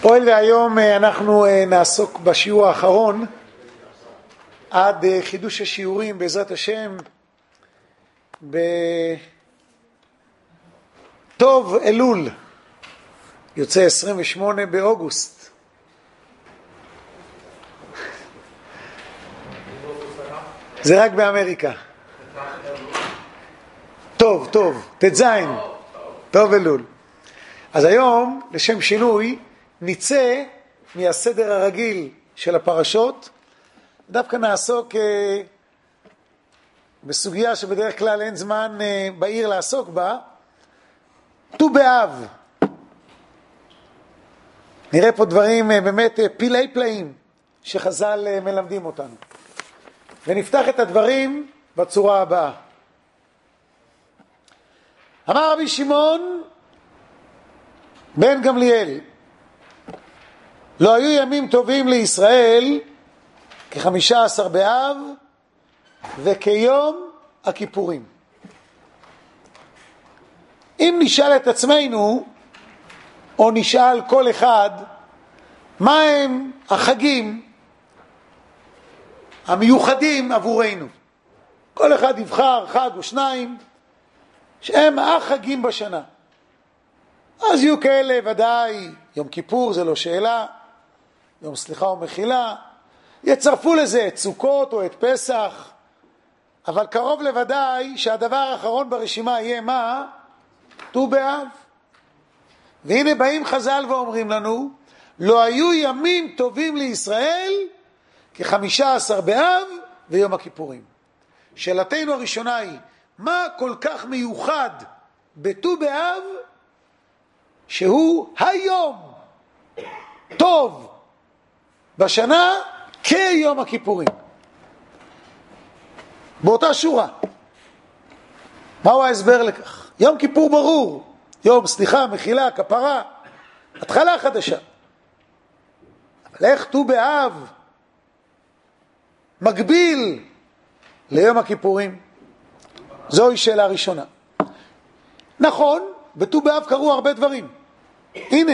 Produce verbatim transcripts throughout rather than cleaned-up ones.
פועל והיום אנחנו נעסוק בשיעור האחרון עד חידוש השיעורים בעזרת השם בטוב אלול, יוצא עשרים ושמונה באוגוסט. זה רק באמריקה. טוב, טוב, תזין, טוב אלול. אז היום, לשם שינוי, נצא מהסדר הרגיל של הפרשות, דווקא נעסוק אה, בסוגיה שבדרך כלל אין זמן אה, בעיר לעסוק בה, ט"ו באב. נראה פה דברים אה, באמת אה, פילי פלאים שחז"ל אה, מלמדים אותנו. ונפתח את הדברים בצורה הבאה. אמר רבי שמעון בן גמליאל, לא היו ימים טובים לישראל כחמישה עשר באב וכיום הכיפורים. אם נשאל את עצמנו, או נשאל כל אחד, מה הם החגים המיוחדים עבורנו? כל אחד יבחר חג או שניים שהם החגים בשנה. אז יהיו כאלה ודאי, יום כיפור זה לא שאלה, יום סליחה ומחילה, יצרפו לזה את סוכות או את פסח, אבל קרוב לוודאי שהדבר האחרון ברשימה יהיה מה? ט"ו באב. והנה באים חז"ל ואומרים לנו, לא היו ימים טובים לישראל כחמישה עשר באב ויום הכיפורים. שאלתנו הראשונה היא, מה כל כך מיוחד בט"ו באב שהוא היום טוב בשנה כיום הכיפורים? באותה שורה. מהו ההסבר לכך? יום כיפור ברור, יום סליחה, מחילה, כפרה, התחלה חדשה. אבל איך ט"ו באב מקביל ליום הכיפורים? זוהי שאלה ראשונה. נכון, בט"ו באב קרו הרבה דברים. הנה,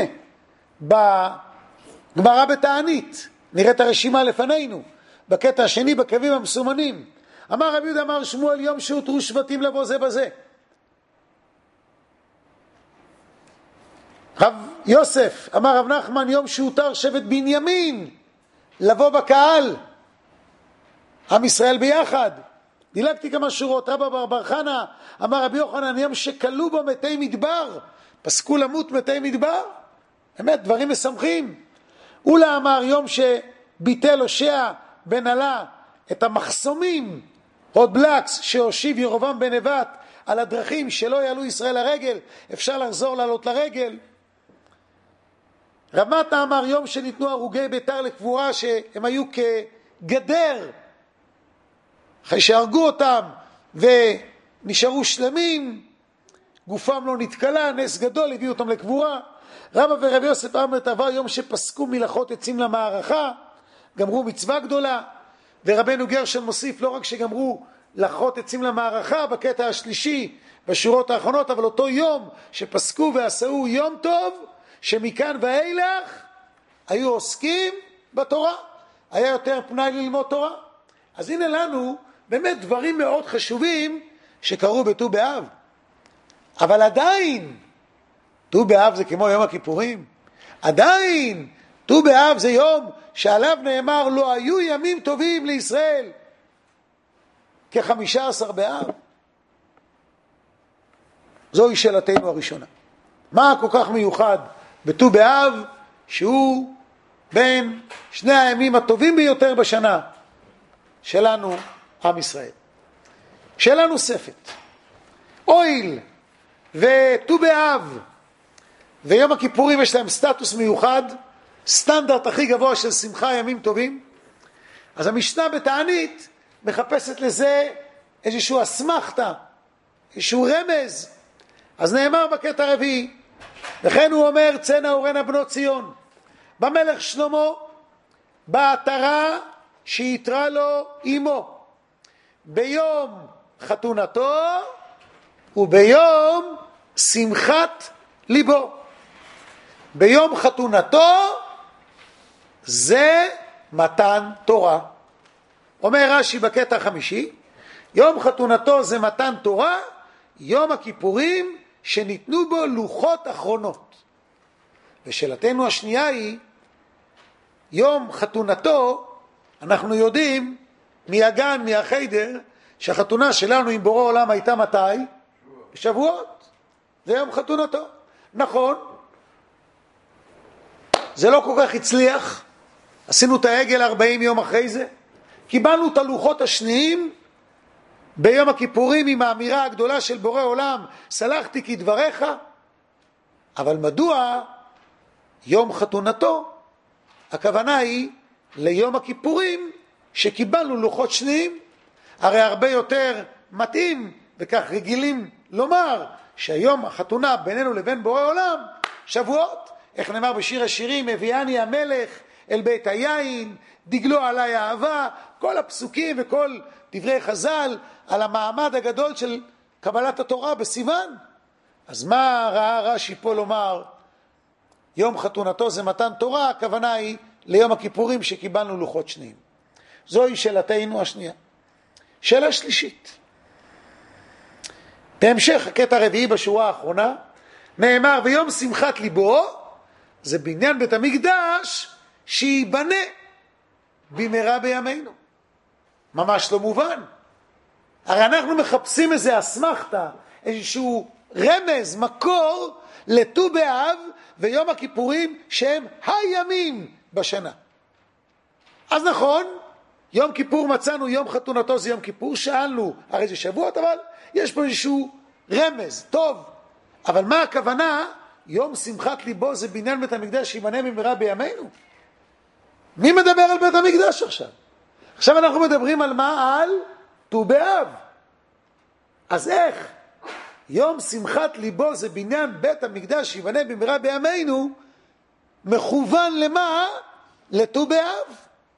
בגמרא בתענית, נראה את הרשימה לפנינו, בקטע השני בקווים המסומנים. אמר רבי יהודה אמר שמואל, יום שהותרו שבטים לבוא זה בזה. רב יוסף אמר רב נחמן, יום שהותר שבט בנימין לבוא בקהל, עם ישראל ביחד. דילגתי כמה שורות. רבא בר בר חנה אמר רבי יוחנן, יום שכלו בו מתי מדבר, פסקו למות מתי מדבר. באמת דברים משמחים. אולה אמר יום שביטל הושע בן עלה את המחסומים, עוד בלקס שהושיב ירובעם בן נבט על הדרכים שלא יעלו ישראל לרגל, אפשר לחזור לעלות לרגל. רב מטה אמר יום שניתנו הרוגי ביתר לקבורה, שהם היו כגדר אחרי שהרגו אותם ונשארו שלמים, גופם לא נתקלה, נס גדול, הביאו אותם לקבורה. רבא ורבי יוסף אמר תבוא יום שפסקו מלאכות עצים למערכה, גמרו מצווה גדולה. ורבנו גרשון מוסיף לא רק שגמרו לחות עצים למערכה בקטע השלישי בשורות האחרונות, אבל אותו יום שפסקו ועשו יום טוב, שמכאן ואילך היו עוסקים בתורה, היה יותר פנאי ללמוד תורה. אז הנה לנו באמת דברים מאוד חשובים שקרו בט"ו באב. אבל עדיין ט"ו באב זה כמו יום הכיפורים. עדיין ט"ו באב זה יום שעליו נאמר לא היו ימים טובים לישראל כחמישה עשר באב. זוהי שאלתנו הראשונה. מה כל כך מיוחד בט"ו באב שהוא בין שני הימים הטובים ביותר בשנה שלנו, עם ישראל? שאלה נוספת. אויל וט"ו באב ויום הכיפורים יש להם סטטוס מיוחד, סטנדרט הכי גבוה של שמחה, ימים טובים. אז המשנה בתענית מחפשת לזה איזשהו אסמכתה, איזשהו רמז. אז נאמר בקטע הרביעי, וכן הוא אומר צאנה אורנה בנות ציון, במלך שלמה בעטרה שיתרה לו אמו ביום חתונתו וביום שמחת ליבו. ביום חתונתו זה מתן תורה. אומר רש"י בקטע החמישי, יום חתונתו זה מתן תורה, יום הכיפורים שניתנו בו לוחות אחרונות. ושאלתנו השנייה היא, יום חתונתו, אנחנו יודעים מהגן, מהחיידר, שהחתונה שלנו עם בורא עולם הייתה מתי? בשבועות. זה יום חתונתו. נכון, זה לא כל כך הצליח, עשינו את העגל ארבעים יום אחרי זה, קיבלנו את הלוחות השניים ביום הכיפורים עם האמירה הגדולה של בורא עולם, סלחתי כדבריך, אבל מדוע יום חתונתו? הכוונה היא ליום הכיפורים שקיבלנו לוחות שניים. הרי הרבה יותר מתאים, וכך רגילים לומר, שהיום החתונה בינינו לבין בורא עולם שבועות. איך נאמר בשיר השירים, הביאני המלך אל בית היין, דגלו עליי אהבה, כל הפסוקים וכל דברי חז"ל על המעמד הגדול של קבלת התורה בסיוון. אז מה ראה רש"י פה לומר יום חתונתו זה מתן תורה? הכוונה היא ליום הכיפורים שקיבלנו לוחות שניים. זוהי שאלתנו השנייה. שאלה שלישית, בהמשך הקטע הרביעי בשורה האחרונה נאמר ויום שמחת ליבו זה בניין בית המקדש שיבנה במהרה בימינו. ממש לא מובן. הרי אנחנו מחפשים איזה אסמכתה, איזשהו רמז, מקור לט"ו באב ויום הכיפורים שהם הימים בשנה. אז נכון, יום כיפור מצאנו, יום חתונתו זה יום כיפור, שאלנו, הרי זה שבועות, אבל יש פה איזשהו רמז, טוב. אבל מה הכוונה? יום שמחת ליבו זה בניין בית המקדש שיבנה במהרה בימינו. מי מדבר על בית המקדש עכשיו? עכשיו אנחנו מדברים על מה? על ט"ו באב. אז איך יום שמחת ליבו זה בניין בית המקדש שיבנה במהרה בימינו מכוון למה? לט"ו באב.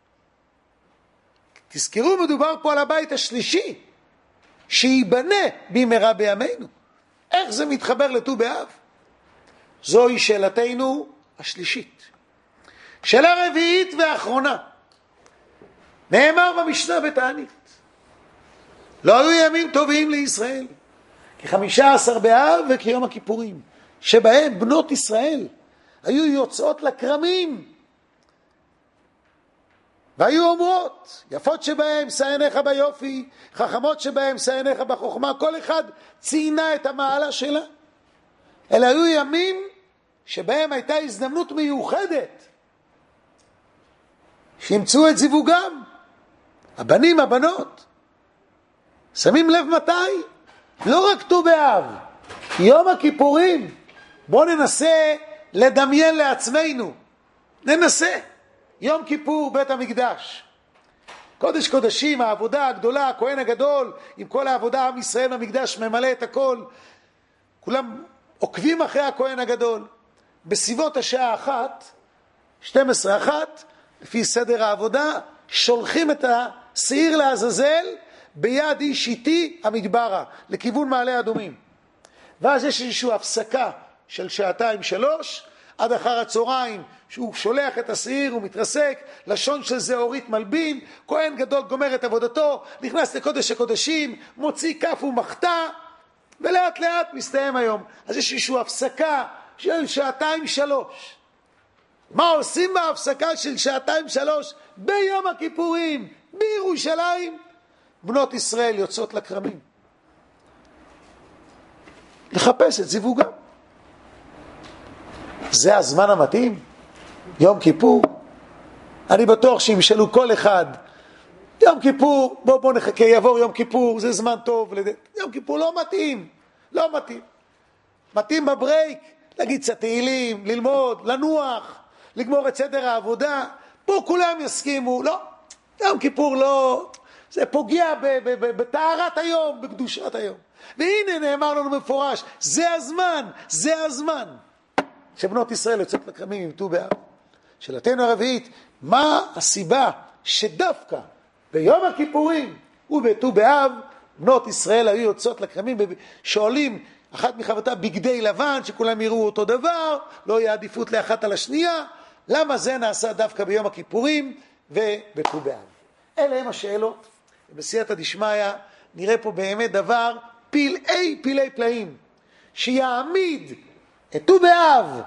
תזכרו, מדובר פה על הבית השלישי שיבנה במהרה בימינו. איך זה מתחבר לט"ו באב? זוהי שאלתנו השלישית. שאלה רביעית ואחרונה, נאמר במשנה בתענית, לא היו ימים טובים לישראל כחמישה עשר באב וכיום הכיפורים, שבהם בנות ישראל היו יוצאות לקרמים והיו אומרות, יפות שבהם שא עיניך ביופי, חכמות שבהם שא עיניך בחוכמה. כל אחד ציינה את המעלה שלה. אלה היו ימים שבהם הייתה הזדמנות מיוחדת שימצאו את זיווגם, הבנים, הבנות. שמים לב מתי? לא רק ט"ו באב, יום הכיפורים. בואו ננסה לדמיין לעצמנו, ננסה. יום כיפור, בית המקדש, קודש קודשים, העבודה הגדולה, הכהן הגדול, עם כל העבודה, עם ישראל במקדש ממלא את הכל, כולם עוקבים אחרי הכהן הגדול. בסביבות השעה אחת, שתים עשרה אחת, לפי סדר העבודה, שולחים את השעיר לעזאזל ביד איש איתי המדברה, לכיוון מעלה אדומים. ואז יש איזושהי הפסקה של שעתיים שלוש, עד אחר הצהריים, שהוא שולח את השעיר, הוא מתרסק, לשון של זה אורית מלבין, כהן גדול גומר את עבודתו, נכנס לקודש הקודשים, מוציא כף ומחתה, ולאט לאט מסתיים היום. אז יש איזושהי הפסקה של שעתיים שלוש. מה עושים בהפסקה של שעתיים שלוש ביום הכיפורים בירושלים? בנות ישראל יוצאות לקרמים לחפש את זיווגם. זה הזמן המתאים? יום כיפור? אני בטוח שימשלו כל אחד, יום כיפור, בוא בוא נחכה, יעבור יום כיפור, זה זמן טוב. לד... יום כיפור לא מתאים, לא מתאים. מתאים בברייק, להגיד קצת תהילים, ללמוד, לנוח, לגמור את סדר העבודה. פה כולם יסכימו, לא, יום כיפור לא, זה פוגע בטהרת היום, בקדושת היום. והנה נאמר לנו מפורש, זה הזמן, זה הזמן שבנות ישראל יוצאות לקרמים עם ט"ו באב. שאלתנו הרביעית, מה הסיבה שדווקא ביום הכיפורים ובט"ו באב בנות ישראל היו יוצאות לקרמים? שואלים אחת מחברתה בגדי לבן, שכולם יראו אותו דבר, לא יהיה עדיפות לאחת על השנייה. למה זה נעשה דווקא ביום הכיפורים ובט"ו באב? אלה הם השאלות. בסייעתא דשמיא נראה פה באמת דבר פלאי פלאי פלאים, שיעמיד את ט"ו באב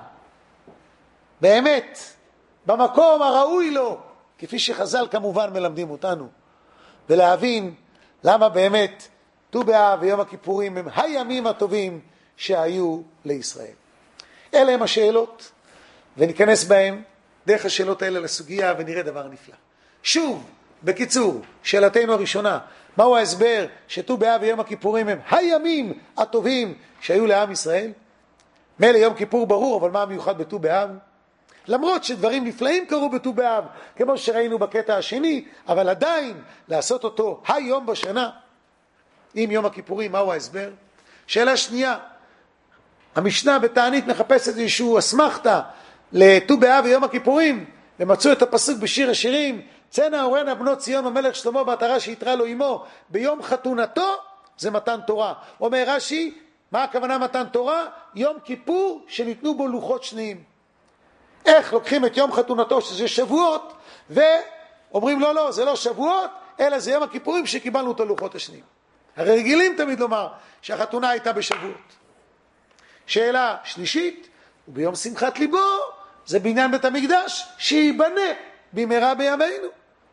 באמת במקום הראוי לו, כפי שחז"ל כמובן מלמדים אותנו, ולהבין למה באמת ט"ו באב ויום הכיפורים הם הימים הטובים שהיו לישראל. אלה הם השאלות, וניכנס בהם דרך השאלות האלה לסוגיה ונראה דבר נפלא. שוב, בקיצור, שאלתנו הראשונה, מהו ההסבר שט"ו באב ויום הכיפורים הם הימים הטובים שהיו לעם ישראל? מילא יום כיפור ברור, אבל מה המיוחד בט"ו באב? למרות שדברים נפלאים קרו בט"ו באב, כמו שראינו בקטע השני, אבל עדיין לעשות אותו היום בשנה עם יום הכיפורים, מהו ההסבר? שאלה שנייה, המשנה בתענית מחפשת איזשהו אסמכתה לט"ו באב ויום הכיפורים, ומצאו את הפסוק בשיר השירים, צאנה אורנה בנות ציון המלך שלמה בעטרה שיתרה לו עמו ביום חתונתו, זה מתן תורה. אומר רש"י, מה הכוונה מתן תורה? יום כיפור שניתנו בו לוחות שניים. איך לוקחים את יום חתונתו שזה שבועות ואומרים לא לא זה לא שבועות אלא זה יום הכיפורים שקיבלנו את הלוחות השניים. הרי רגילים תמיד לומר שהחתונה הייתה בשבועות. שאלה שלישית, וביום שמחת ליבו זה בניין בית המקדש שיבנה במהרה בימינו.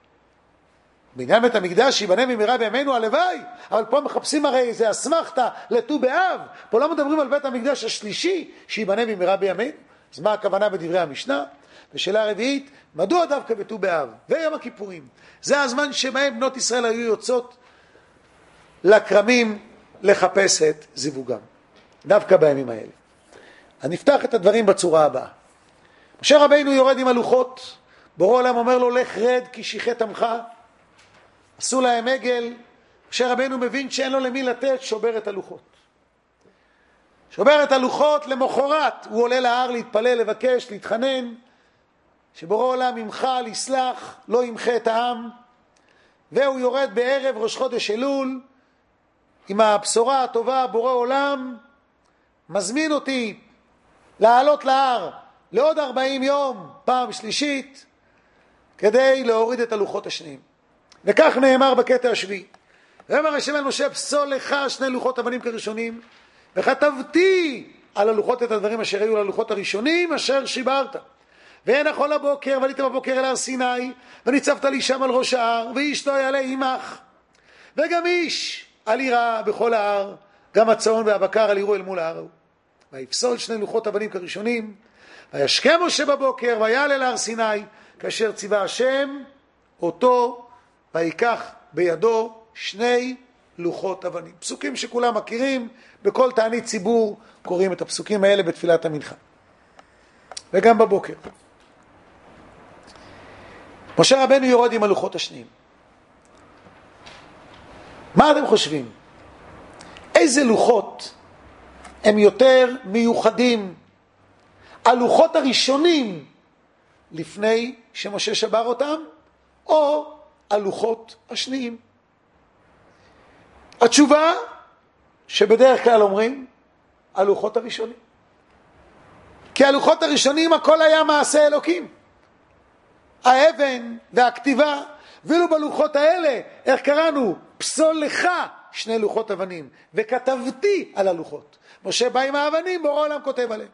בניין בית המקדש שיבנה במהרה בימינו הלוואי, אבל פה מחפשים הרי איזה אסמכתה לט"ו באב, פה לא מדברים על בית המקדש השלישי שיבנה במהרה בימינו. אז מה הכוונה בדברי המשנה? ושאלה רביעית, מדוע דווקא בט"ו באב ויום הכיפורים? זה הזמן שבהם בנות ישראל היו יוצאות לכרמים לחפש את זיווגם, דווקא בימים האלה. אז נפתח את הדברים בצורה הבאה. משה רבינו יורד עם הלוחות, בורא עולם אומר לו לך רד כי שיחת עמך, עשו להם עגל. משה רבינו מבין שאין לו למי לתת, שובר את הלוחות. שובר את הלוחות, למחרת הוא עולה להר להתפלל, לבקש, להתחנן, שבורא עולם ימחל, יסלח, לא ימחה את העם. והוא יורד בערב ראש חודש אלול, עם הבשורה הטובה, בורא עולם מזמין אותי לעלות להר לעוד ארבעים יום, פעם שלישית, כדי להוריד את הלוחות השניים. וכך נאמר בקטע השביעי. ואמר השם אל משה, פסול לך שני לוחות אבנים כראשונים, וכתבתי על הלוחות את הדברים אשר היו ללוחות הראשונים אשר שיברת. ואין יכול הבוקר, ועלית בבוקר אל הר סיני, וניצבת לי שם על ראש ההר, ואיש לא יעלה עמך, וגם איש אל יראה בכל ההר, גם הצאן והבקר אל יראו אל מול ההר ההוא. ויפסול שני לוחות אבנים כראשונים, וישכם משה בבוקר, ויעלה אל הר סיני, כאשר ציווה השם אותו, ויקח בידו שני לוחות אבנים. פסוקים שכולם מכירים, בכל תענית ציבור קוראים את הפסוקים האלה בתפילת המנחה. וגם בבוקר. משה רבנו יורד עם הלוחות השניים. מה אתם חושבים? איזה לוחות הם יותר מיוחדים? הלוחות הראשונים לפני שמשה שבר אותם, או הלוחות השניים? התשובה שבדרך כלל אומרים, הלוחות הראשונים. כי הלוחות הראשונים הכל היה מעשה אלוקים. האבן והכתיבה, ואילו בלוחות האלה, איך קראנו? פסול לך שני לוחות אבנים, וכתבתי על הלוחות. משה בא עם האבנים, בורא עולם כותב עליהם.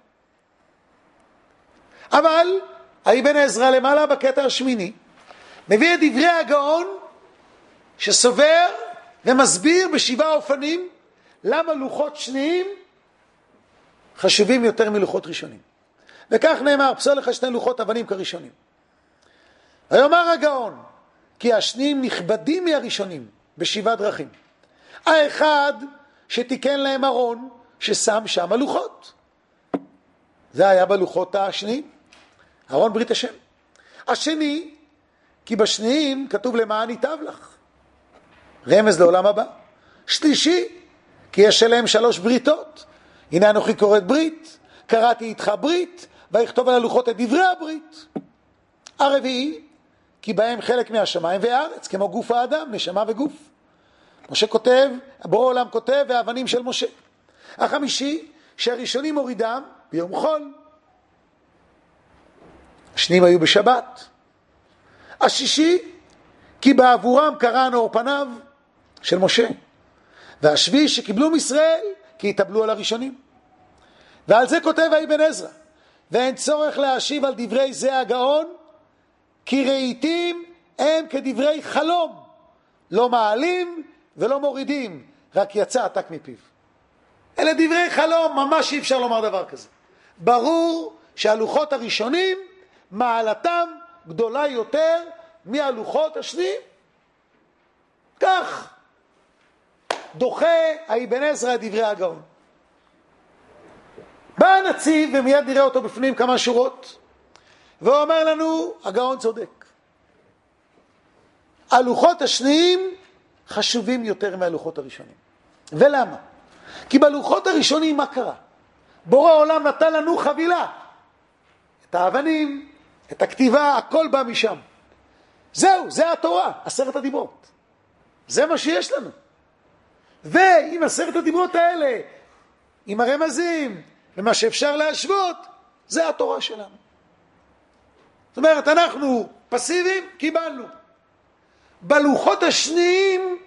אבל, האבן עזרא למעלה בקטע השמיני, מביא את דברי הגאון, שסובר ומסביר בשבעה אופנים, למה לוחות שניים חשובים יותר מלוחות ראשונים. וכך נאמר, פסול לך שני לוחות אבנים כראשונים. ויאמר הגאון, כי השניים נכבדים מהראשונים בשבעה דרכים. האחד שתיקן להם ארון ששם שם הלוחות. זה היה בלוחות השניים, ארון ברית השם. השני, כי בשניים כתוב למען ייטב לך, רמז לעולם הבא. שלישי, כי יש אליהם שלוש בריתות. הנה אנוכי קוראת ברית, קראתי איתך ברית, ויכתוב על הלוחות את דברי הברית. הרביעי, כי בהם חלק מהשמיים והארץ, כמו גוף האדם, נשמה וגוף. משה כותב, בורא עולם כותב, והאבנים של משה. החמישי, שהראשונים הורידם ביום חול. השניים היו בשבת. השישי, כי בעבורם קרן אור פניו של משה. והשביעי, שקיבלו מישראל, כי התאבלו על הראשונים. ועל זה כותב האבן עזרא, ואין צורך להשיב על דברי זה הגאון, כי ראיתים הם כדברי חלום, לא מעלים ולא מורידים, רק יצא עתק מפיו. אלה דברי חלום, ממש אי אפשר לומר דבר כזה. ברור שהלוחות הראשונים, מעלתם גדולה יותר מהלוחות השניים. כך דוחה האבן עזרא את דברי הגאון. בא הנציב, ומיד נראה אותו בפנים כמה שורות, והוא אומר לנו, הגאון צודק. הלוחות השניים חשובים יותר מהלוחות הראשונים. ולמה? כי בלוחות הראשונים מה קרה? בורא העולם נתן לנו חבילה. את האבנים, את הכתיבה, הכל בא משם. זהו, זה התורה, עשרת הדיברות. זה מה שיש לנו. ועם עשרת הדיברות האלה, עם הרמזים, ומה שאפשר להשוות, זה התורה שלנו. זאת אומרת, אנחנו פסיביים, קיבלנו. בלוחות השניים,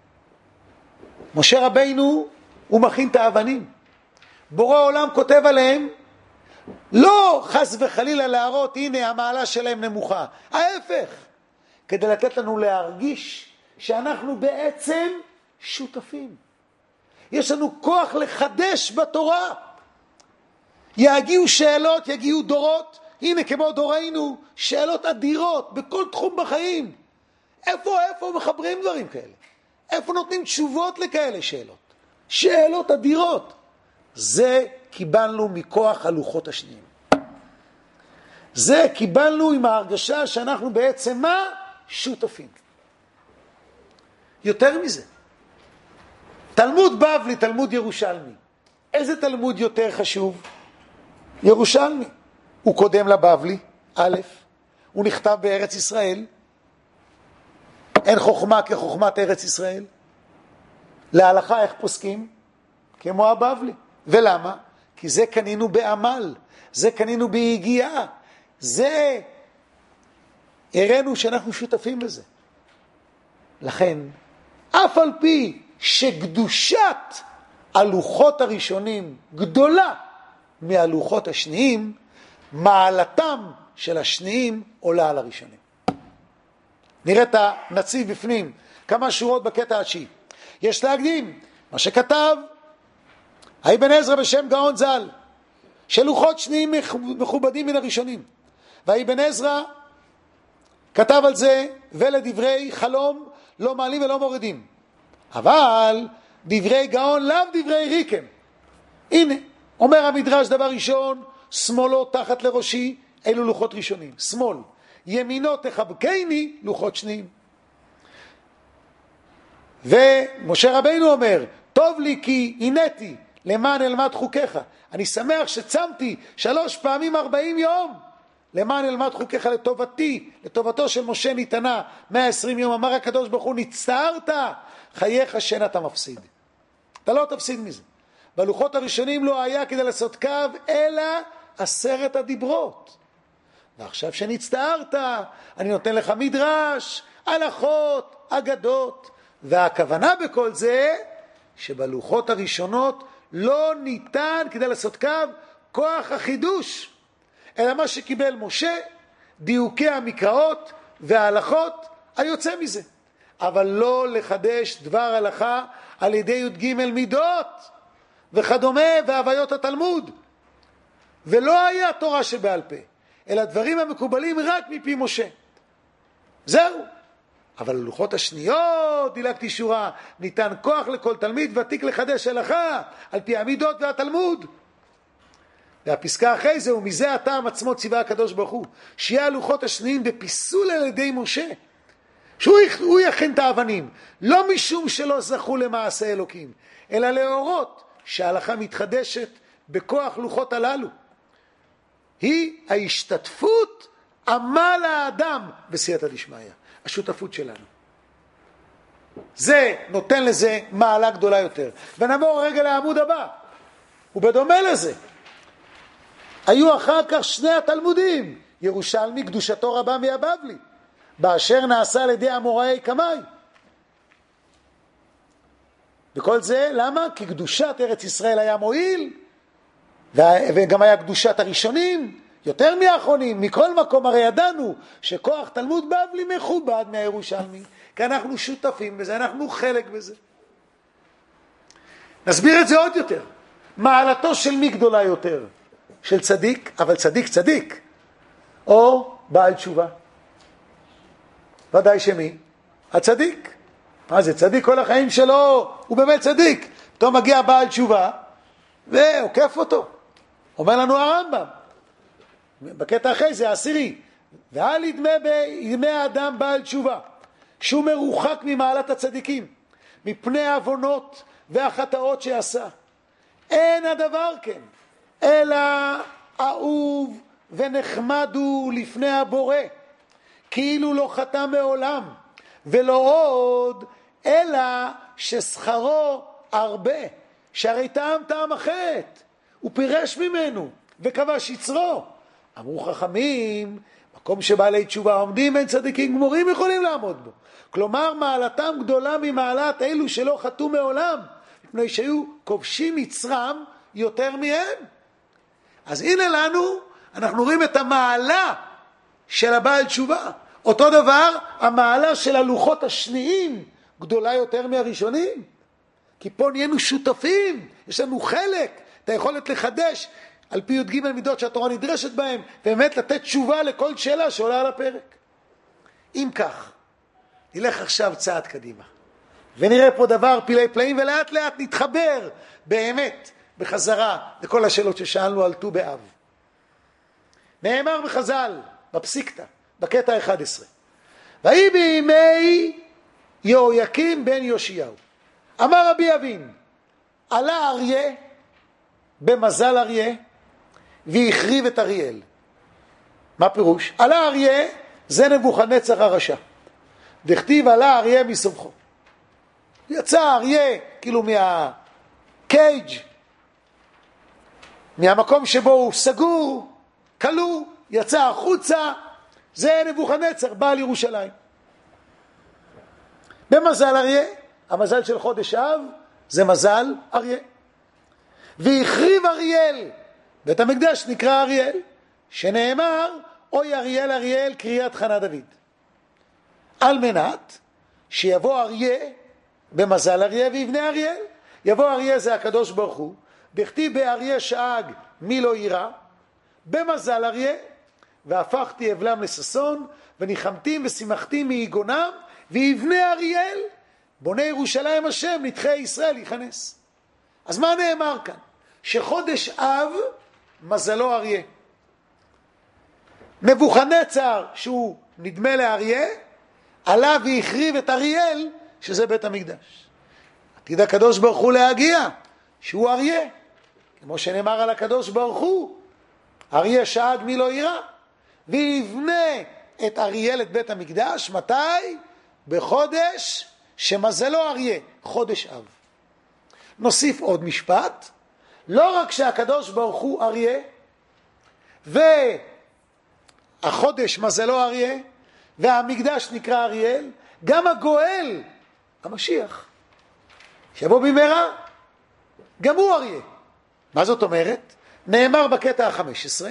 משה רבינו, הוא מכין את האבנים. בורא העולם כותב עליהם, לא חס וחלילה להראות, הנה המעלה שלהם נמוכה. ההפך, כדי לתת לנו להרגיש שאנחנו בעצם שותפים. יש לנו כוח לחדש בתורה. יגיעו שאלות, יגיעו דורות, הנה כמו דורנו, שאלות אדירות בכל תחום בחיים. איפה, איפה מחברים דברים כאלה? איפה נותנים תשובות לכאלה שאלות? שאלות אדירות. זה קיבלנו מכוח הלוחות השניים. זה קיבלנו עם ההרגשה שאנחנו בעצם מה? שותפים. יותר מזה. תלמוד בבלי, תלמוד ירושלמי. איזה תלמוד יותר חשוב? ירושלמי. הוא קודם לבבלי, א', הוא נכתב בארץ ישראל. אין חוכמה כחוכמת ארץ ישראל. להלכה איך פוסקים? כמו הבבלי. ולמה? כי זה קנינו בעמל, זה קנינו בהגיעה, זה הראינו שאנחנו שותפים בזה. לכן, אף על פי שקדושת הלוחות הראשונים גדולה מהלוחות השניים, מעלתם של השניים עולה על הראשונים. נראה את הנציב בפנים, כמה שורות בקטע התשיעי. יש להקדים, מה שכתב האבן עזרא בשם גאון ז"ל, שלוחות שניים מכובדים מן הראשונים. והאבן עזרא כתב על זה, ולדברי חלום לא מעלים ולא מורידים. אבל דברי גאון לאו דברי ריקם. הנה, אומר המדרש דבר ראשון, שמאלו תחת לראשי, אלו לוחות ראשונים. שמאל, ימינו תחבקני, לוחות שניים. ומשה רבינו אומר, טוב לי כי הינתי, למען אלמד חוקיך. אני שמח שצמתי שלוש פעמים ארבעים יום, למען אלמד חוקיך לטובתי, לטובתו של משה ניתנה מאה ועשרים יום. אמר הקדוש ברוך הוא, נצטערת, חייך שאין אתה מפסיד. אתה לא תפסיד מזה. בלוחות הראשונים לא היה כדי לעשות קו, אלא עשרת הדיברות. ועכשיו שנצטערת, אני נותן לך מדרש, הלכות, אגדות. והכוונה בכל זה, שבלוחות הראשונות לא ניתן כדי לעשות קו, כוח החידוש. אלא מה שקיבל משה, דיוקי המקראות וההלכות, היוצא מזה. אבל לא לחדש דבר הלכה על ידי י"ג מידות וכדומה והוויות התלמוד. ולא היה תורה שבעל פה, אלא דברים המקובלים רק מפי משה. זהו. אבל ללוחות השניות, דילגתי שורה, ניתן כוח לכל תלמיד ותיק לחדש הלכה על פי המידות והתלמוד. והפסקה אחרי זה, ומזה הטעם עצמו ציווה הקדוש ברוך הוא, שיהיה הלוחות השניים בפיסול על ידי משה, שהוא יכין את האבנים, לא משום שלא זכו למעשה אלוקים, אלא להורות שההלכה מתחדשת בכוח לוחות הללו. היא ההשתתפות עמל האדם בסייעתא דשמיא, השותפות שלנו. זה נותן לזה מעלה גדולה יותר. ונעבור רגע לעמוד הבא. ובדומה לזה, היו אחר כך שני התלמודים, ירושלמי קדושתו רבה מהבבלי, באשר נעשה על ידי אמוראי קמאי. וכל זה, למה? כי קדושת ארץ ישראל היה מועיל, וגם היה קדושת הראשונים, יותר מהאחרונים. מכל מקום הרי ידענו שכוח תלמוד בבלי מכובד מהירושלמי, כי אנחנו שותפים בזה, אנחנו חלק בזה. נסביר את זה עוד יותר. מעלתו של מי גדולה יותר? של צדיק, אבל צדיק צדיק, או בעל תשובה? ודאי שמי? הצדיק. מה זה? צדיק כל החיים שלו, הוא באמת צדיק. פתאום מגיע בעל תשובה, ועוקף אותו. אומר לנו הרמב"ם, בקטע אחרי זה, העשירי, ואל ידמה בימי האדם בעל תשובה, שהוא מרוחק ממעלת הצדיקים, מפני העוונות והחטאות שעשה. אין הדבר כן, אלא אהוב ונחמד הוא לפני הבורא, כאילו לא חטא מעולם, ולא עוד, אלא ששכרו הרבה, שהרי טעם טעם החטא, הוא פירש ממנו וכבש יצרו. אמרו חכמים, מקום שבעלי תשובה עומדים, אין צדיקים גמורים יכולים לעמוד בו. כלומר, מעלתם גדולה ממעלת אלו שלא חטאו מעולם, מפני שהיו כובשים יצרם יותר מהם. אז הנה לנו, אנחנו רואים את המעלה של הבעל תשובה. אותו דבר, המעלה של הלוחות השניים גדולה יותר מהראשונים. כי פה נהיינו שותפים, יש לנו חלק, את היכולת לחדש על פי י"ג מידות שהתורה נדרשת בהם, ובאמת לתת תשובה לכל שאלה שעולה על הפרק. אם כך, נלך עכשיו צעד קדימה, ונראה פה דבר פילי פלאים, ולאט לאט נתחבר באמת בחזרה לכל השאלות ששאלנו על ט"ו באב. נאמר בחז"ל, בפסיקתא, בקטע ה-אחד עשר, ויהי בימי יהויקים בן יאשיהו, אמר רבי אבין, עלה אריה במזל אריה והחריב את אריאל. מה פירוש? עלה אריה זה נבוכדנצר הרשע, דכתיב עלה אריה מסובכו. יצא אריה כאילו מהקייג', מהמקום שבו הוא סגור, כלוא, יצא החוצה, זה נבוכדנצר, בעל ירושלים. במזל אריה, המזל של חודש אב זה מזל אריה. והחריב אריאל, בית המקדש נקרא אריאל, שנאמר אוי אריאל אריאל קריאת חנה דוד, על מנת שיבוא אריה במזל אריה ויבנה אריאל. יבוא אריה זה הקדוש ברוך הוא, דכתיב באריה שאג מי לא יירא, במזל אריה והפכתי אבלם לששון וניחמתים ושימחתים מיגונם, ויבנה אריאל בונה ירושלים השם נדחי ישראל יכנס. אז מה נאמר כאן? שחודש אב מזלו אריה. נבוכדנצר שהוא נדמה לאריה, עלה והחריב את אריאל שזה בית המקדש. עתיד הקדוש ברוך הוא להגיע שהוא אריה, כמו שנאמר על הקדוש ברוך הוא, אריה שאג מי לא יירא, ויבנה את אריאל את בית המקדש. מתי? בחודש שמזלו אריה, חודש אב. נוסיף עוד משפט, לא רק שהקדוש ברוך הוא אריה והחודש מזלו אריה והמקדש נקרא אריאל, גם הגואל המשיח שיבוא במהרה גם הוא אריה. מה זאת אומרת? נאמר בקטע ה-חמש עשרה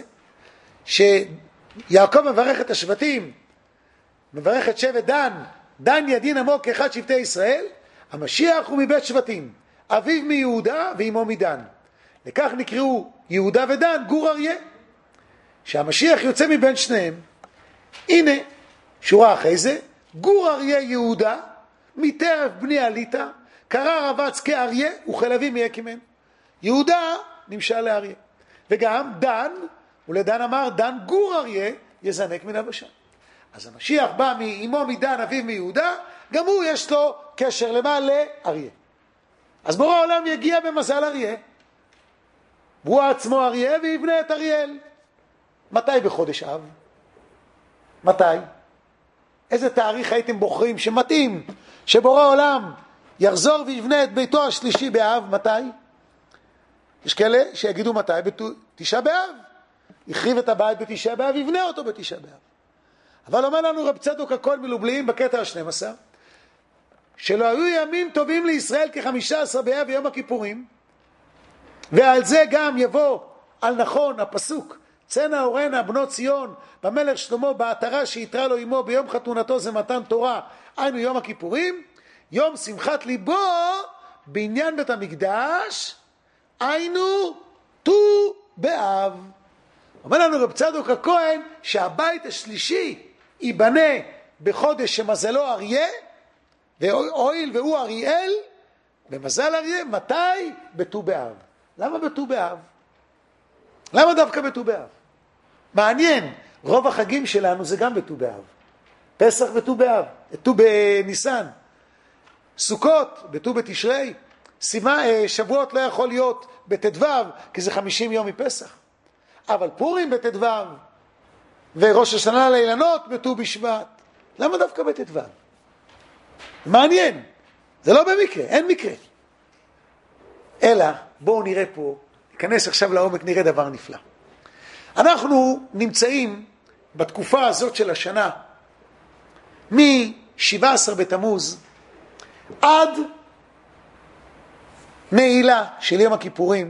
שיעקב מברך את השבטים, מברך את שבט דן, דן ידין עמו כאחד שבטי ישראל. המשיח הוא מבית שבטים, אביו מיהודה ואמו מדן, לכך נקראו יהודה ודן גור אריה, שהמשיח יוצא מבין שניהם. הנה שורה אחרי זה, גור אריה יהודה מטרף בני עליתה, קרא רבץ כאריה וכלבים מיקימן. יהודה נמשל לאריה, וגם דן, ולדן אמר דן גור אריה יזנק מן הבשן. אז המשיח בא מאמו מדן אביו מיהודה, גם הוא יש לו קשר למה? לאריה. אז בורא העולם יגיע במזל אריה, הוא עצמו אריה ויבנה את אריאל. מתי? בחודש אב. מתי? איזה תאריך הייתם בוחרים שמתאים שבורא העולם יחזור ויבנה את ביתו השלישי באב? מתי? יש כאלה שיגידו מתי? בתשעה באב. החריב את הבית בתשעה באב, יבנה אותו בתשעה באב. אבל אומר לנו רב צדוק הכהן מלובלין בקטע ה-שנים עשר, שלא היו ימים טובים לישראל כחמישה עשר באב ויום הכיפורים, ועל זה גם יבוא על נכון הפסוק, צנע אורנה בנות ציון במלך שלמה בעטרה שיתרה לו עמו ביום חתונתו זה מתן תורה, היינו יום הכיפורים, יום שמחת ליבו בעניין בית המקדש, היינו ט"ו באב. אומר לנו רב צדוק הכהן שהבית השלישי ייבנה בחודש שמזלו אריה, והואיל והוא אריאל, במזל אריה, מתי? בט"ו באב. למה בט"ו באב? למה דווקא בט"ו באב? מעניין, רוב החגים שלנו זה גם בט"ו באב. פסח בט"ו באב, ט"ו בניסן, סוכות בט"ו בתשרי, שבועות לא יכול להיות בט"ו כי זה חמישים יום מפסח. אבל פורים בט"ו וראש השנה לאילנות בט"ו בשבט. למה דווקא בט"ו? מעניין, זה לא במקרה, אין מקרה. אלא בואו נראה פה, ניכנס עכשיו לעומק, נראה דבר נפלא. אנחנו נמצאים בתקופה הזאת של השנה מ-שבעה עשר בתמוז עד נעילה של יום הכיפורים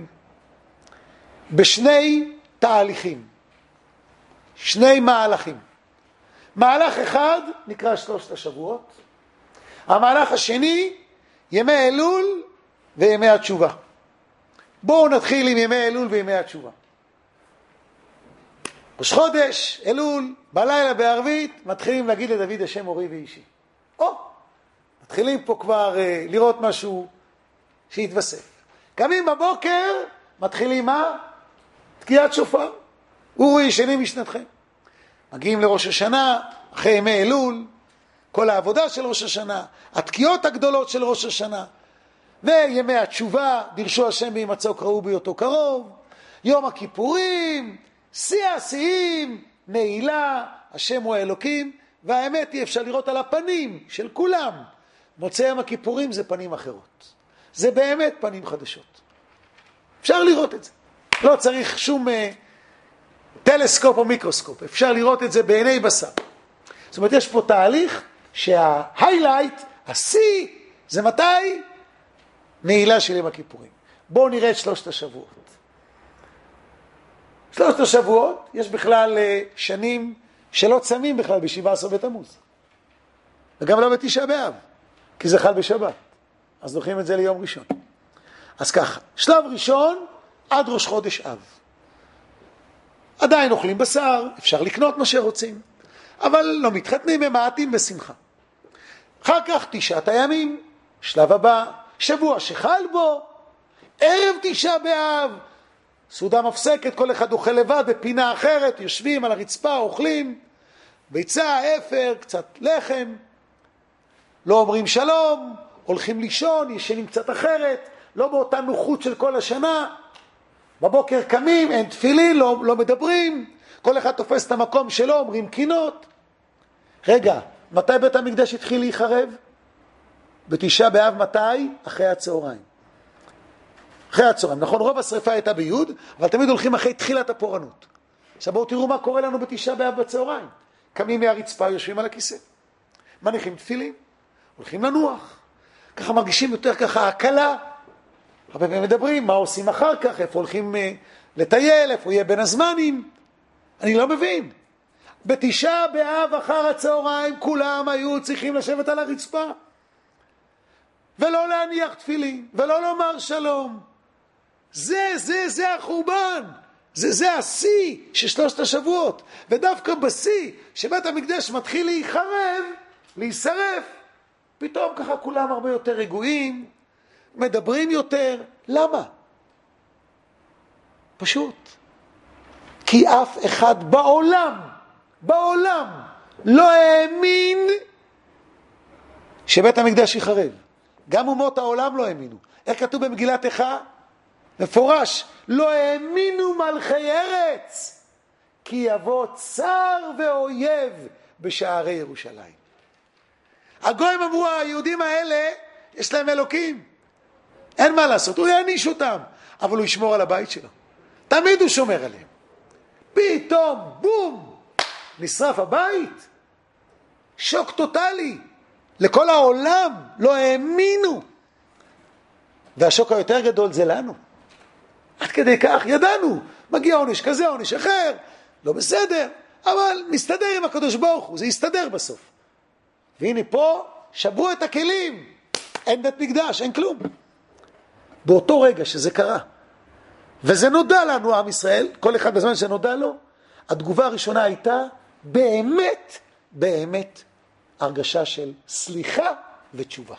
בשני תהליכים, שני מהלכים. מהלך אחד נקרא שלושת השבועות, המהלך השני ימי אלול וימי התשובה. בואו נתחיל עם ימי אלול וימי התשובה. ראש חודש, אלול, בלילה בערבית, מתחילים להגיד לדוד השם אורי ואישי. או, מתחילים פה כבר uh, לראות משהו שיתווסף. קמים בבוקר, מתחילים מה? תקיעת שופר. אורי ישני משנתכם. מגיעים לראש השנה, אחרי ימי אלול, כל העבודה של ראש השנה, התקיעות הגדולות של ראש השנה, וימי התשובה, דרשו השם בהימצאו קראו בהיותו קרוב, יום הכיפורים, שיא השיאים, נעילה, השם הוא האלוקים, והאמת היא אפשר לראות על הפנים של כולם. מוצאי יום הכיפורים זה פנים אחרות. זה באמת פנים חדשות. אפשר לראות את זה. לא צריך שום uh, טלסקופ או מיקרוסקופ. אפשר לראות את זה בעיני בשר. זאת אומרת, יש פה תהליך שההיילייט, השיא, זה מתי? נעילה של יום הכיפורים. בואו נראה את שלושת השבועות. שלושת השבועות, יש בכלל שנים שלא צמים בכלל ב-שבעה עשר בתמוז. וגם לא בתשעה באב, כי זה חל בשבת. אז דוחים את זה ליום ראשון. אז ככה, שלב ראשון עד ראש חודש אב. עדיין אוכלים בשר, אפשר לקנות מה שרוצים, אבל לא מתחתנים, ממעטים בשמחה. אחר כך תשעת הימים, שלב הבא, שבוע שחל בו, ערב תשעה באב, סעודה מפסקת, כל אחד אוכל לבד בפינה אחרת, יושבים על הרצפה, אוכלים, ביצה, אפר, קצת לחם, לא אומרים שלום, הולכים לישון, ישנים קצת אחרת, לא באותה נוחות של כל השנה, בבוקר קמים, אין תפילין, לא, לא מדברים, כל אחד תופס את המקום שלו, אומרים קינות. רגע, מתי בית המקדש התחיל להיחרב? בתשעה באב מתי? אחרי הצהריים. אחרי הצהריים, נכון, רוב השריפה הייתה ביוד, אבל תמיד הולכים אחרי תחילת הפורענות. עכשיו בואו תראו מה קורה לנו בתשעה באב בצהריים. קמים מהרצפה, יושבים על הכיסא, מניחים תפילין, הולכים לנוח, ככה מרגישים יותר ככה הקלה, הרבה פעמים מדברים מה עושים אחר כך, איפה הולכים uh, לטייל, איפה יהיה בין הזמנים. אני לא מבין. בתשעה באב אחר הצהריים כולם היו צריכים לשבת על הרצפה, ולא להניח תפילין, ולא לומר שלום. זה, זה, זה החורבן. זה, זה השיא של שלושת השבועות. ודווקא בשיא שבית המקדש מתחיל להיחרב, להישרף, פתאום ככה כולם הרבה יותר רגועים, מדברים יותר. למה? פשוט. כי אף אחד בעולם, בעולם, לא האמין שבית המקדש ייחרב. גם אומות העולם לא האמינו. איך כתוב במגילת איכה? מפורש, לא האמינו מלכי ארץ, כי יבוא צר ואויב בשערי ירושלים. הגויים אמרו, היהודים האלה, יש להם אלוקים. אין מה לעשות, הוא יעניש אותם. אבל הוא ישמור על הבית שלו. תמיד הוא שומר עליהם. פתאום, בום, נשרף הבית. שוק טוטלי. לכל העולם לא האמינו. והשוק היותר גדול זה לנו. עד כדי כך ידענו. מגיע עונש כזה, עונש אחר. לא בסדר. אבל מסתדר עם הקדוש ברוך הוא. זה יסתדר בסוף. והנה פה שברו את הכלים. אין בית מקדש, אין כלום. באותו רגע שזה קרה. וזה נודע לנו, עם ישראל, כל אחד בזמן שנודע לו, התגובה הראשונה הייתה באמת, באמת הרגשה של סליחה ותשובה.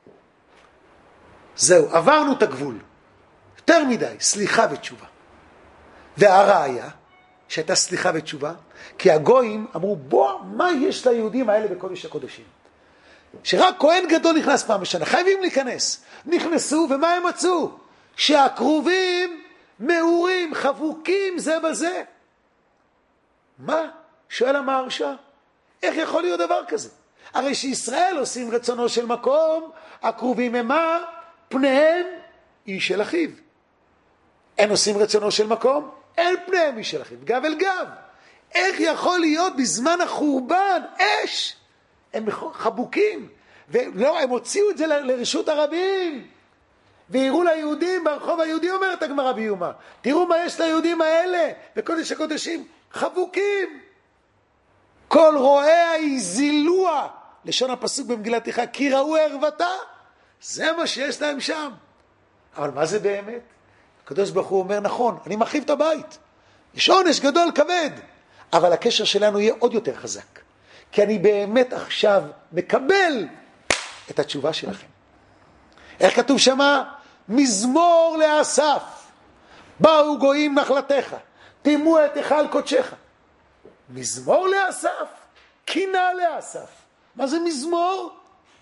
זהו, עברנו את הגבול. יותר מדי, סליחה ותשובה. והראיה, שהייתה סליחה ותשובה, כי הגויים אמרו, בוא, מה יש ליהודים האלה בקודש הקודשים? שרק כהן גדול נכנס פעם בשנה, חייבים להיכנס. נכנסו, ומה הם מצאו? שהקרובים מאורים, חבוקים זה בזה. מה? שואל המהרש"א, איך יכול להיות דבר כזה? הרי שישראל עושים רצונו של מקום, הקרובים הם מה? פניהם איש של אחיו. אין עושים רצונו של מקום, אין פניהם איש של אחיו, גב אל גב. איך יכול להיות בזמן החורבן, אש? הם חבוקים, ולא, הם הוציאו את זה לרשות הרבים, ויראו ליהודים, ברחוב היהודי אומרת הגמרא ביומא, תראו מה יש ליהודים האלה, בקודש הקודשים, חבוקים. כל רואיה יזילוה, לשון הפסוק במגילת איכה, כי ראו ערוותה, זה מה שיש להם שם. אבל מה זה באמת? הקדוש ברוך הוא אומר, נכון, אני מחריב את הבית, יש עונש גדול כבד, אבל הקשר שלנו יהיה עוד יותר חזק, כי אני באמת עכשיו מקבל את התשובה שלכם. איך כתוב שמה? מזמור לאסף, באו גויים נחלתך, תימו את היכל קודשך. מזמור לאסף, קינה לאסף. מה זה מזמור?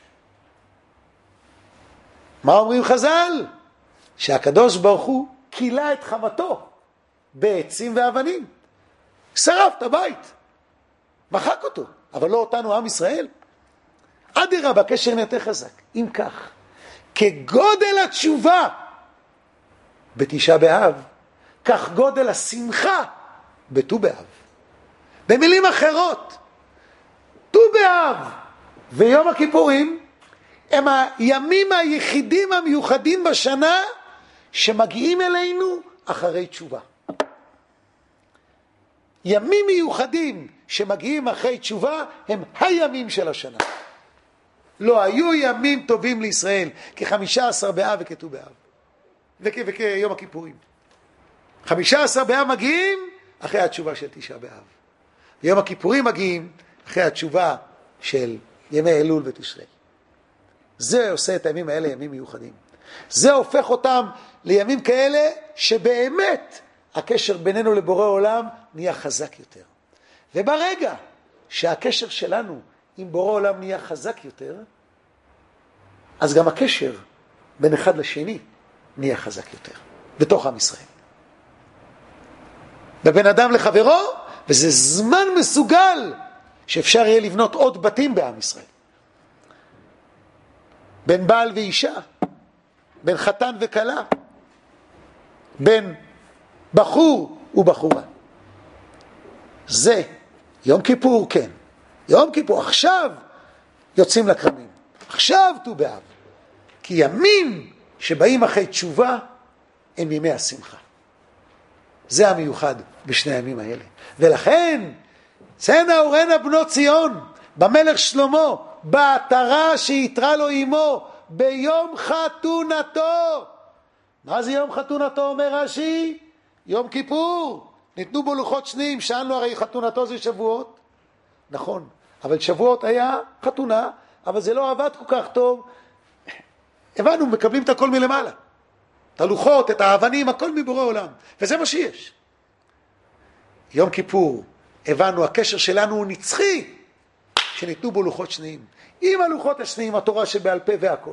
מה אומרים חז"ל? שהקדוש ברוך הוא קילה את חמתו בעצים ואבנים. שרף את הבית, מחק אותו, אבל לא אותנו, עם ישראל. אדירה, בקשר נהיה יותר חזק. אם כך, כגודל התשובה בתשעה באב, כך גודל השמחה בט"ו באב. במילים אחרות, ט"ו באב ויום הכיפורים הם הימים היחידים המיוחדים בשנה שמגיעים אלינו אחרי תשובה. ימים מיוחדים שמגיעים אחרי תשובה הם הימים של השנה. לא היו ימים טובים לישראל כחמישה עשר באב וכט"ו באב וכ- וכיום הכיפורים. חמישה עשר באב מגיעים אחרי התשובה של תשעה באב. יום הכיפורים מגיעים אחרי התשובה של ימי אלול ותשרי. זה עושה את הימים האלה ימים מיוחדים. זה הופך אותם לימים כאלה שבאמת הקשר בינינו לבורא עולם נהיה חזק יותר. וברגע שהקשר שלנו עם בורא עולם נהיה חזק יותר, אז גם הקשר בין אחד לשני נהיה חזק יותר, בתוך עם ישראל. בבין אדם לחברו, וזה זמן מסוגל שאפשר יהיה לבנות עוד בתים בעם ישראל. בין בעל ואישה, בין חתן וכלה, בין בחור ובחורה. זה יום כיפור, כן. יום כיפור, עכשיו יוצאים לקרמים. עכשיו ט"ו באב. כי ימים שבאים אחרי תשובה הם ימי השמחה. זה המיוחד בשני הימים האלה. ולכן, צאנה ורנה בנות ציון, במלך שלמה, בעטרה שיתרה לו אמו, ביום חתונתו. מה זה יום חתונתו, אומר רש"י? יום כיפור. ניתנו בו לוחות שניים, שאלנו הרי חתונתו זה שבועות. נכון, אבל שבועות היה חתונה, אבל זה לא עבד כל כך טוב. הבנו, מקבלים את הכל מלמעלה. את הלוחות, את האבנים, הכל מבורא עולם. וזה מה שיש. יום כיפור, הבנו, הקשר שלנו הוא נצחי, שניתנו בו לוחות שניים. עם הלוחות השניים, התורה שבעל פה והכל.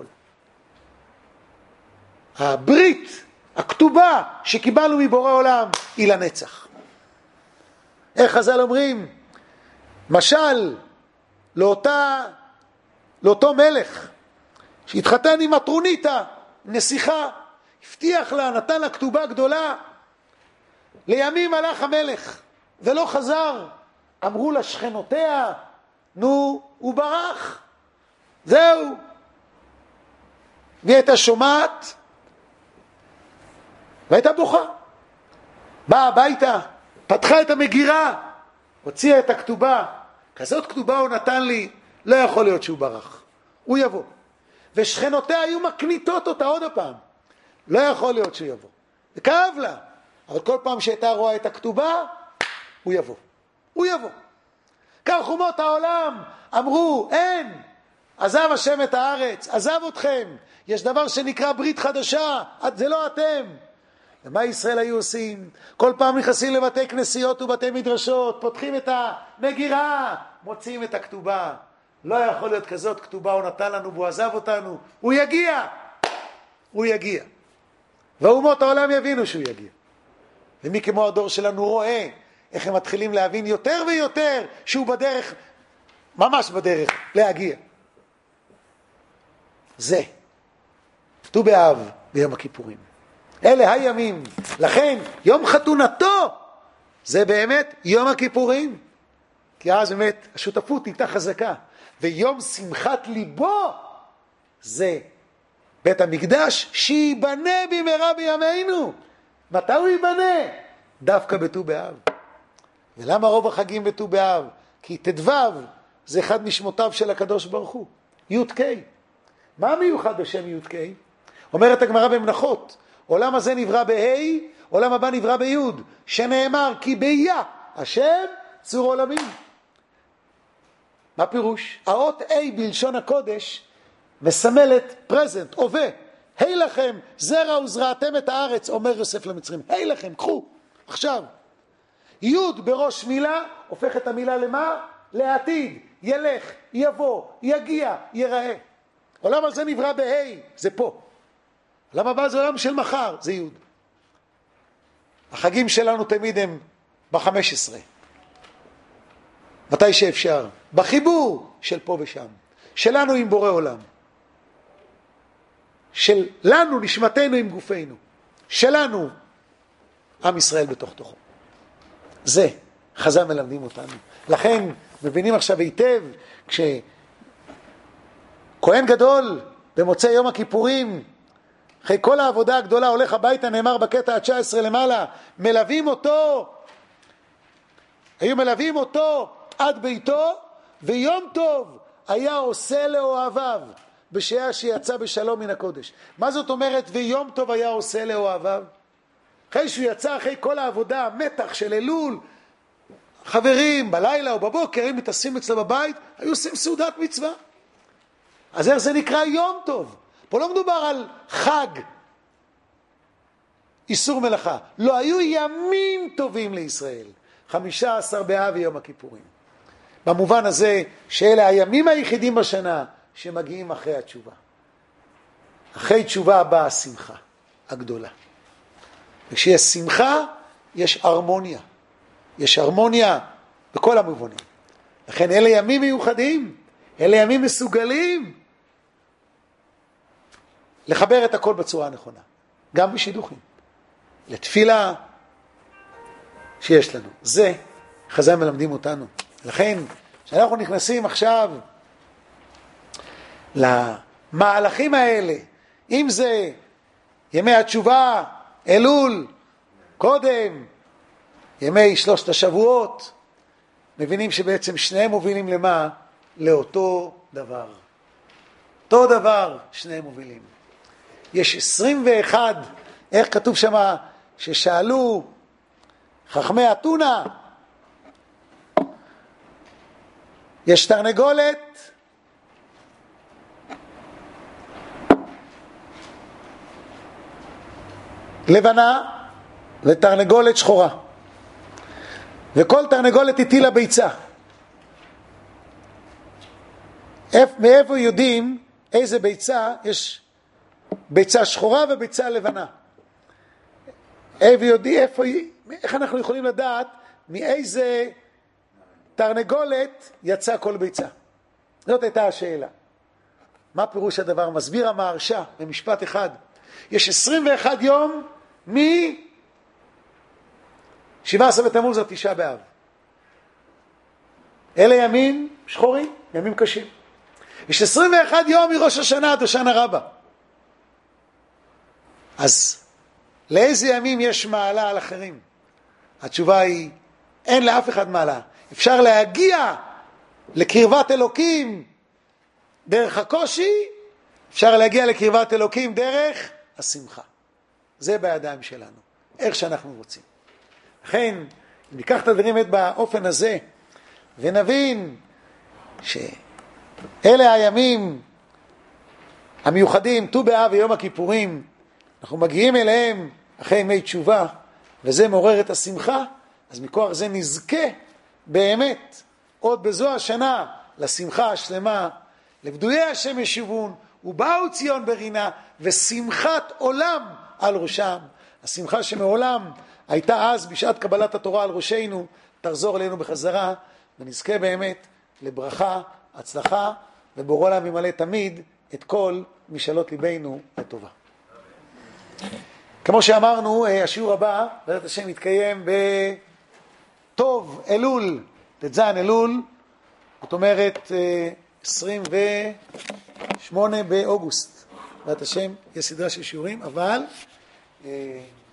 הברית, הכתובה שקיבלנו מבורא עולם, היא לנצח. איך חז"ל אומרים? משל, לאותה, לאותו מלך, שהתחתן עם אטרוניתה, נסיכה, הבטיח לה, נתן לה כתובה גדולה. לימים הלך המלך ולא חזר. אמרו לה שכנותיה, נו, הוא ברח. זהו. והיא הייתה שומעת והייתה בוכה. באה הביתה, פתחה את המגירה, הוציאה את הכתובה. כזאת כתובה הוא נתן לי, לא יכול להיות שהוא ברח. הוא יבוא. ושכנותיה היו מקניטות אותה עוד הפעם. לא יכול להיות שהוא יבוא. וכאב לה. אבל כל פעם שהייתה רואה את הכתובה, הוא יבוא. הוא יבוא. כך אומות העולם אמרו, אין, עזב השם את הארץ, עזב אתכם. יש דבר שנקרא ברית חדשה, זה לא אתם. ומה ישראל היו עושים? כל פעם נכנסים לבתי כנסיות ובתי מדרשות, פותחים את המגירה, מוציאים את הכתובה. לא יכול להיות כזאת כתובה, הוא נתן לנו והוא עזב אותנו. הוא יגיע. הוא יגיע. ואומות העולם יבינו שהוא יגיע. ומי כמו הדור שלנו רואה איך הם מתחילים להבין יותר ויותר שהוא בדרך, ממש בדרך, להגיע. זה. ט"ו באב ביום הכיפורים. אלה הימים. לכן יום חתונתו זה באמת יום הכיפורים. כי אז באמת השותפות נהייתה חזקה. ויום שמחת ליבו זה בית המקדש שיבנה במהרה בימינו. מתי הוא ייבנה? דווקא בט"ו באב. ולמה רוב החגים בט"ו באב? כי ט"ו זה אחד משמותיו של הקדוש ברוך הוא. י' ק'. מה מיוחד בשם י' ק'? אומרת הגמרא במנחות, עולם הזה נברא בה', עולם הבא נברא בי', שנאמר כי ביה השם צור עולמים. מה פירוש? האות A בלשון הקודש מסמלת פרזנט, הווה. היי לכם, זרע וזרעתם את הארץ, אומר יוסף למצרים. היי לכם, קחו, עכשיו. י' בראש מילה, הופך את המילה למה? לעתיד, ילך, יבוא, יגיע, ייראה. עולם הזה נברא בהי, זה פה. עולם הבא זה עולם של מחר, זה י'. החגים שלנו תמיד הם ב-חמש עשרה. מתי שאפשר. בחיבור של פה ושם. שלנו עם בורא עולם. שלנו נשמתנו עם גופנו. שלנו עם ישראל בתוך תוכו. זה חז"ל מלמדים אותנו. לכן מבינים עכשיו היטב כשכהן גדול במוצאי יום הכיפורים אחרי כל העבודה הגדולה הולך הביתה, נאמר בקטע ה-תשע עשרה למעלה, מלווים אותו, היו מלווים אותו עד ביתו, ויום טוב היה עושה לאוהביו בשעה שיצא בשלום מן הקודש. מה זאת אומרת ויום טוב היה עושה לאוהביו? אחרי שהוא יצא, אחרי כל העבודה, המתח של אלול, חברים בלילה או בבוקר, הם מתאספים אצלו בבית, היו עושים סעודת מצווה. אז איך זה נקרא יום טוב? פה לא מדובר על חג, איסור מלאכה. לא, היו ימים טובים לישראל. חמישה עשר באב ויום הכיפורים. במובן הזה שאלה הימים היחידים בשנה שמגיעים אחרי התשובה. אחרי תשובה באה השמחה הגדולה. וכשיש שמחה, יש הרמוניה. יש הרמוניה בכל המובנים. לכן אלה ימים מיוחדים, אלה ימים מסוגלים לחבר את הכל בצורה הנכונה. גם בשידוכים. לתפילה שיש לנו. זה חז"ל מלמדים אותנו. לכן, כשאנחנו נכנסים עכשיו למהלכים האלה, אם זה ימי התשובה, אלול, קודם, ימי שלושת השבועות, מבינים שבעצם שניהם מובילים למה? לאותו דבר. אותו דבר שניהם מובילים. יש עשרים ואחת, איך כתוב שם, ששאלו חכמי אתונה, יש תרנגולת לבנה ותרנגולת שחורה, וכל תרנגולת הטילה ביצה. מאיפה יודעים איזה ביצה? יש ביצה שחורה וביצה לבנה. איפה יודעים, איפה, איך אנחנו יכולים לדעת מאיזה תרנגולת יצא כל ביצה? זאת הייתה השאלה. מה פירוש הדבר? מסביר המהרש"א במשפט אחד, יש עשרים ואחד יום מ-שבעה עשר בתמוז עד תשעה באב. אלה ימים שחורים, ימים קשים. יש עשרים ואחד יום מראש השנה עד השנה רבה. אז לאיזה ימים יש מעלה על אחרים? התשובה היא, אין לאף אחד מעלה. אפשר להגיע לקרבת אלוקים דרך הקושי, אפשר להגיע לקרבת אלוקים דרך השמחה. זה בידיים שלנו, איך שאנחנו רוצים. לכן, אם ניקח את הדברים באופן הזה, ונבין שאלה הימים המיוחדים, ט"ו באב ויום הכיפורים, אנחנו מגיעים אליהם אחרי ימי תשובה, וזה מעורר את השמחה, אז מכוח זה נזכה באמת עוד בזו השנה לשמחה השלמה, לפדויי השם ישובון, ובאו ציון ברינה, ושמחת עולם על ראשם. השמחה שמעולם הייתה אז בשעת קבלת התורה על ראשנו, תחזור אלינו בחזרה, ונזכה באמת לברכה, הצלחה, ובורא עולם ימלא תמיד את כל משאלות ליבנו לטובה. כמו שאמרנו, השיעור הבא, בעזרת השם, יתקיים בטוב אלול, ט"ז אלול, זאת אומרת עשרים ושמונה באוגוסט. בעזרת השם, יש סדרה של שיעורים, אבל